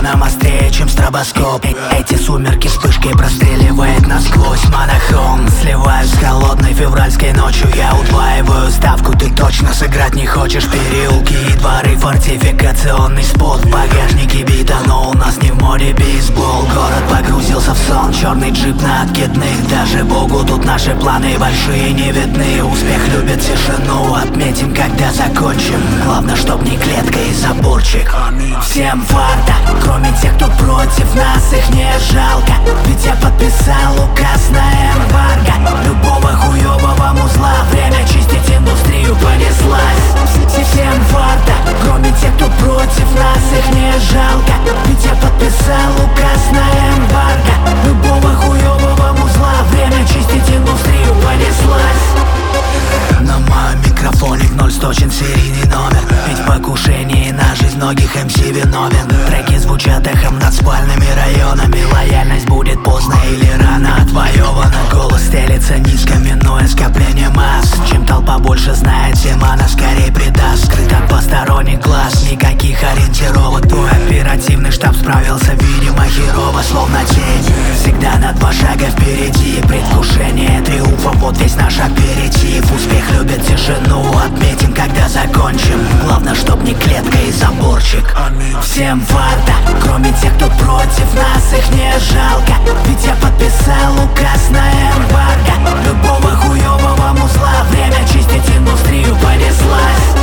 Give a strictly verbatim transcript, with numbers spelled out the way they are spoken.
нам острее, чем стробоскоп. Эти сумерки вспышкой простреливает насквозь. Монохон, сливаюсь с холодной февральской ночью. Я удваиваю ставку, ты точно сыграть не хочешь. Переулки и дворы, фортификационный спот. В багажнике бита, но у нас не в море бейсбол. Город погрузился в сон, черный джип на откидных. Даже богу тут наши планы большие не видны. Успех любит тишину, отметим, когда закончим. Главное, чтоб не клетка и заборчик. Всем фарта, кроме тех, кто против нас, их не жалко. Ведь я подписал указ на эмбарго. Любого хуёвого музла, время чистить индустрию понеслась. Всем фарта, кроме тех, кто против нас, их не жалко. Ведь я подписал указ на эмбарго. Любого хуёвого музла, время чистить индустрию понеслась. На моем микрофоне вновь сточен серийный номер. Ведь в покушении на жизнь многих эм си виновен. Треки звучат эхом над спальными районами. Лояльность будет поздно или рано отвоевана. Голос стелится низко, минуя скопление масс. Чем толпа больше знает, тем она скорее предаст. Скрыт от посторонних глаз, никаких ориентировок. Твой оперативный штаб справился, видимо, херово, словно тень. Всегда на два шага впереди. Предвкушение триумфа, вот весь наш аперитив. Успех любит тишину, отметим, когда закончим. Главное, чтоб не клетка и заборчик. Всем фарта, кроме тех, кто против нас, их не жалко. Ведь я подписал указ на эмбарго. Любого хуёвого музла, время чистить индустрию понеслась.